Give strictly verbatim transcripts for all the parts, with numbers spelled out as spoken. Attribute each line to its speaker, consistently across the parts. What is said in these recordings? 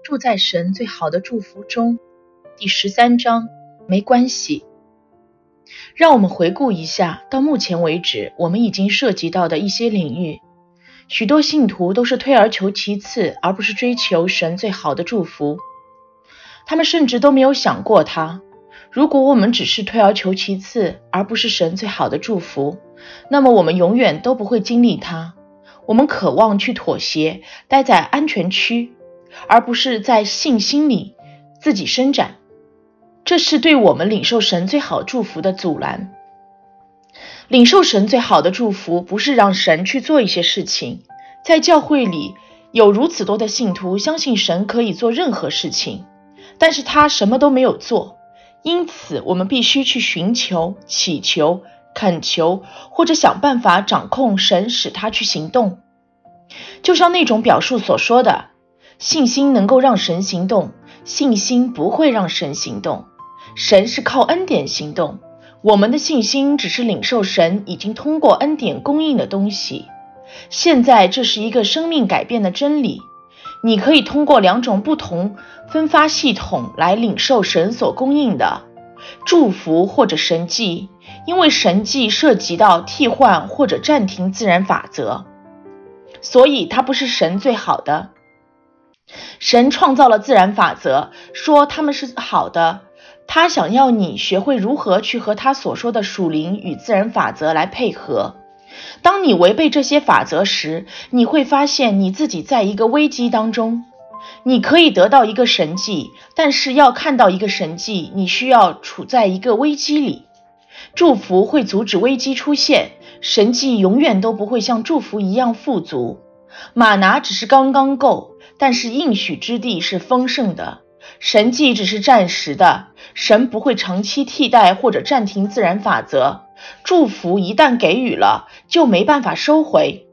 Speaker 1: 住在神最好的祝福中。第十三章，没关系。让我们回顾一下，到目前为止我们已经涉及到的一些领域。许多信徒都是退而求其次，而不是追求神最好的祝福。他们甚至都没有想过它。如果我们只是退而求其次，而不是神最好的祝福，那么我们永远都不会经历它。我们渴望去妥协，待在安全区，而不是在信心里自己伸展。这是对我们领受神最好祝福的阻拦。领受神最好的祝福，不是让神去做一些事情。在教会里，有如此多的信徒相信神可以做任何事情，但是他什么都没有做。因此，我们必须去寻求、祈求、恳求，或者想办法掌控神，使他去行动。就像那种表述所说的，信心能够让神行动，信心不会让神行动。神是靠恩典行动，我们的信心只是领受神已经通过恩典供应的东西。现在这是一个生命改变的真理，你可以通过两种不同分发系统来领受神所供应的祝福或者神迹，因为神迹涉及到替换或者暂停自然法则，所以它不是神最好的。神创造了自然法则，说他们是好的，他想要你学会如何去和他所说的属灵与自然法则来配合。当你违背这些法则时，你会发现你自己在一个危机当中。你可以得到一个神迹，但是要看到一个神迹，你需要处在一个危机里。祝福会阻止危机出现，神迹永远都不会像祝福一样富足。玛拿只是刚刚够，但是应许之地是丰盛的。神迹只是暂时的，神不会长期替代或者暂停自然法则。祝福一旦给予了，就没办法收回。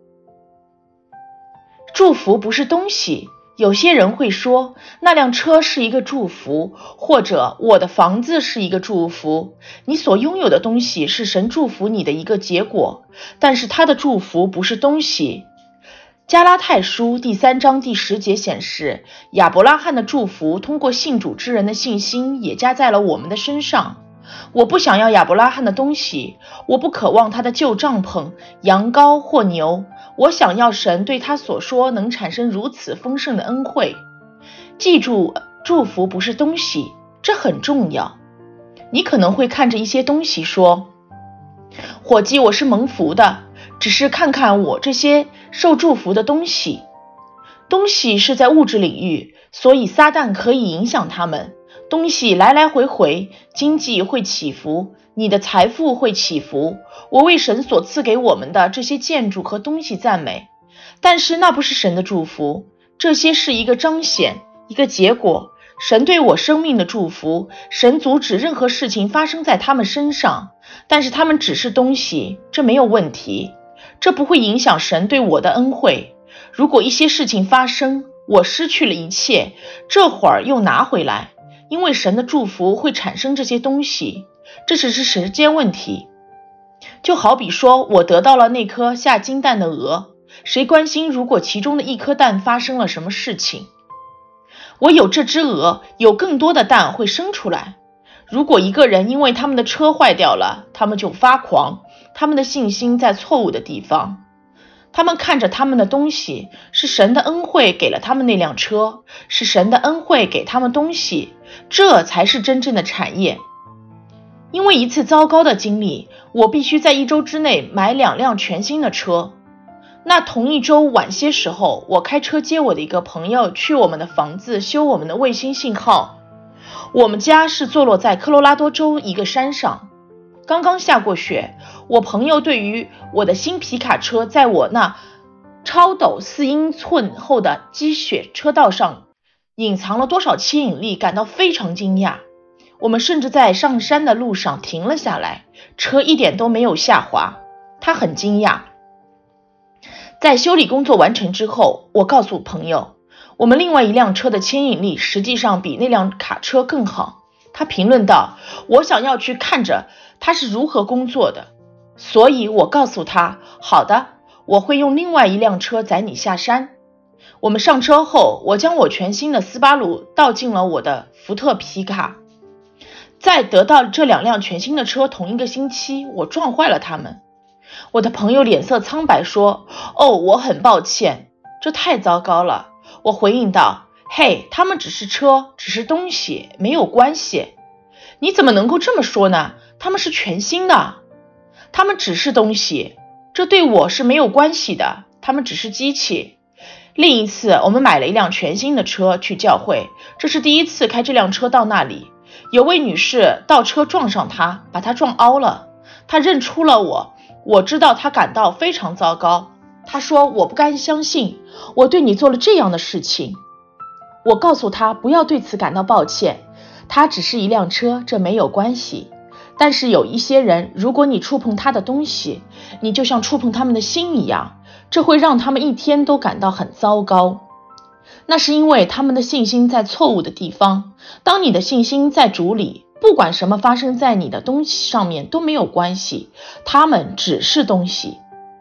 Speaker 1: 祝福不是东西。有些人会说，那辆车是一个祝福，或者我的房子是一个祝福。你所拥有的东西是神祝福你的一个结果，但是他的祝福不是东西。加拉太书第三章第十节显示，亚伯拉罕的祝福通过信主之人的信心也加在了我们的身上。我不想要亚伯拉罕的东西，我不渴望他的旧帐篷、羊羔或牛，我想要神对他所说能产生如此丰盛的恩惠。记住，祝福不是东西，这很重要。你可能会看着一些东西说，伙计，我是蒙福的，只是看看我这些受祝福的东西。东西是在物质领域，所以撒旦可以影响他们。东西来来回回，经济会起伏，你的财富会起伏。我为神所赐给我们的这些建筑和东西赞美，但是那不是神的祝福，这些是一个彰显，一个结果。神对我生命的祝福，神阻止任何事情发生在他们身上，但是他们只是东西，这没有问题，这不会影响神对我的恩惠。如果一些事情发生，我失去了一切，这会儿又拿回来，因为神的祝福会产生这些东西，这只是时间问题。就好比说，我得到了那颗下金蛋的鹅，谁关心如果其中的一颗蛋发生了什么事情？我有这只鹅，有更多的蛋会生出来。如果一个人因为他们的车坏掉了，他们就发狂，他们的信心在错误的地方。他们看着他们的东西，是神的恩惠给了他们那辆车，是神的恩惠给他们东西，这才是真正的产业。因为一次糟糕的经历，我必须在一周之内买两辆全新的车。那同一周晚些时候，我开车接我的一个朋友去我们的房子修我们的卫星信号。我们家是坐落在科罗拉多州一个山上，刚刚下过雪。我朋友对于我的新皮卡车在我那超陡四英寸厚的积雪车道上隐藏了多少牵引力感到非常惊讶。我们甚至在上山的路上停了下来，车一点都没有下滑。他很惊讶。在修理工作完成之后，我告诉朋友，我们另外一辆车的牵引力实际上比那辆卡车更好。他评论道，我想要去看着他是如何工作的，所以我告诉他，好的，我会用另外一辆车载你下山。 我们上车后，我将我全新的斯巴鲁倒进了我的福特皮卡。在得到这两辆全新的车同一个星期，我撞坏了它们。我的朋友脸色苍白说：哦，我很抱歉，这太糟糕了。我回应道：嘿，它们只是车，只是东西，没有关系。你怎么能够这么说呢？它们是全新的。它们只是东西，这对我是没有关系的，它们只是机器。另一次，我们买了一辆全新的车去教会，这是第一次开这辆车到那里。有位女士倒车撞上她，把她撞凹了。她认出了我，我知道她感到非常糟糕。她说：我不敢相信，我对你做了这样的事情。我告诉她不要对此感到抱歉，它只是一辆车，这没有关系。但是有一些人，如果你触碰他的东西，你就像触碰他们的心一样，这会让他们一天都感到很糟糕。那是因为他们的信心在错误的地方。当你的信心在主里，不管什么发生在你的东西上面都没有关系，它们只是东西。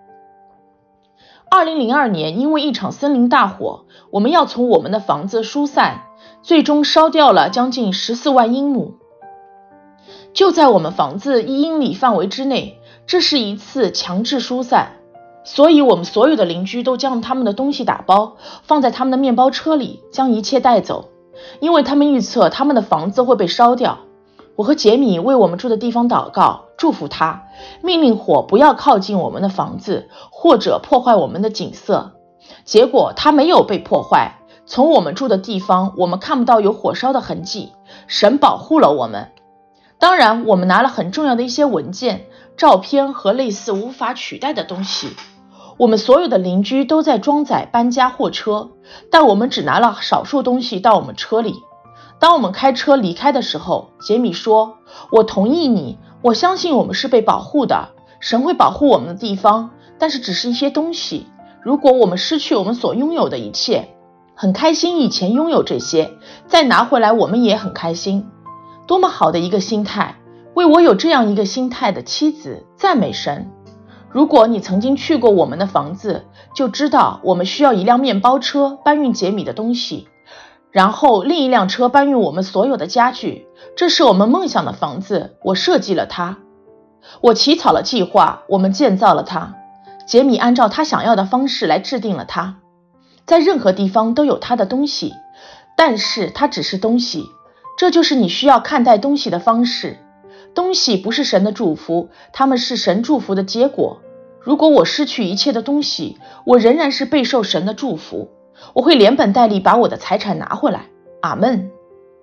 Speaker 1: 二零零二年，因为一场森林大火，我们要从我们的房子疏散，最终烧掉了将近十四万英亩。就在我们房子一英里范围之内，这是一次强制疏散。所以我们所有的邻居都将他们的东西打包，放在他们的面包车里，将一切带走，因为他们预测他们的房子会被烧掉。我和杰米为我们住的地方祷告，祝福他，命令火不要靠近我们的房子，或者破坏我们的景色。结果它没有被破坏，从我们住的地方，我们看不到有火烧的痕迹，神保护了我们。当然，我们拿了很重要的一些文件、照片和类似无法取代的东西。我们所有的邻居都在装载搬家货车，但我们只拿了少数东西到我们车里。当我们开车离开的时候，杰米说：我同意你，我相信我们是被保护的，神会保护我们的地方，但是只是一些东西。如果我们失去我们所拥有的一切，很开心以前拥有这些，再拿回来我们也很开心。多么好的一个心态，为我有这样一个心态的妻子，赞美神。如果你曾经去过我们的房子，就知道我们需要一辆面包车搬运杰米的东西，然后另一辆车搬运我们所有的家具。这是我们梦想的房子，我设计了它，我起草了计划，我们建造了它。杰米按照他想要的方式来制定了它。在任何地方都有他的东西，但是它只是东西。这就是你需要看待东西的方式。东西不是神的祝福，它们是神祝福的结果。如果我失去一切的东西，我仍然是备受神的祝福。我会连本带利把我的财产拿回来。阿们。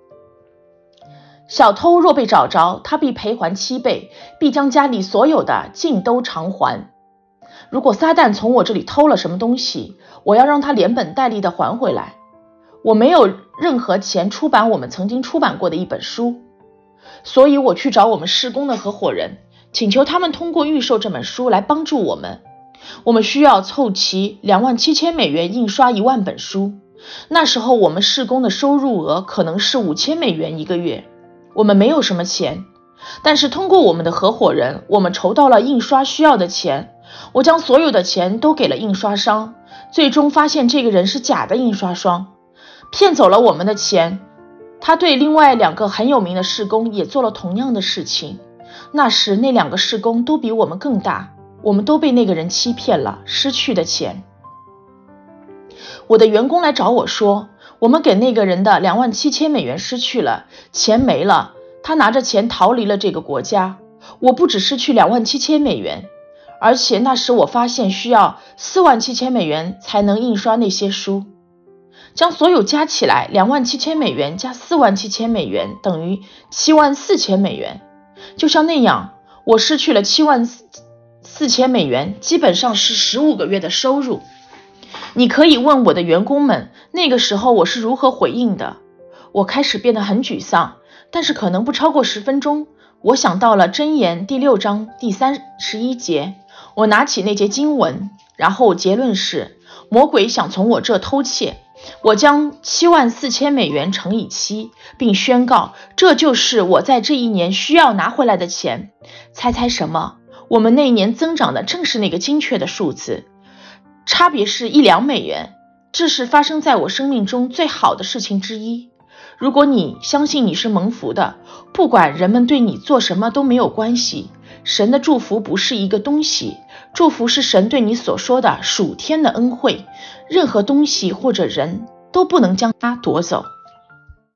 Speaker 1: 小偷若被找着，他必赔还七倍，必将家里所有的尽都偿还。如果撒旦从我这里偷了什么东西，我要让他连本带利的还回来。我没有任何钱出版我们曾经出版过的一本书，所以我去找我们事工的合伙人，请求他们通过预售这本书来帮助我们。我们需要凑齐两万七千美元印刷一万本书。那时候我们事工的收入额可能是五千美元一个月。我们没有什么钱，但是通过我们的合伙人，我们筹到了印刷需要的钱。我将所有的钱都给了印刷商，最终发现这个人是假的印刷商，骗走了我们的钱。他对另外两个很有名的事工也做了同样的事情。那时那两个事工都比我们更大，我们都被那个人欺骗了，失去的钱。我的员工来找我说，我们给那个人的两万七千美元失去了，钱没了，他拿着钱逃离了这个国家。我不只失去两万七千美元，而且那时我发现需要四万七千美元才能印刷那些书。将所有加起来，两万七千美元加四万七千美元等于七万四千美元。就像那样，我失去了七万四千美元，基本上是十五个月的收入。你可以问我的员工们，那个时候我是如何回应的。我开始变得很沮丧，但是可能不超过十分钟，我想到了箴言第六章第三十一节。我拿起那节经文，然后结论是，魔鬼想从我这偷窃。我将七万四千美元乘以七，并宣告这就是我在这一年需要拿回来的钱。猜猜什么？我们那一年增长的正是那个精确的数字，差别是一两美元。 这是发生在我生命中最好的事情之一。如果你相信你是蒙福的，不管人们对你做什么都没有关系。神的祝福不是一个东西，祝福是神对你所说的属天的恩惠，任何东西或者人都不能将它夺走。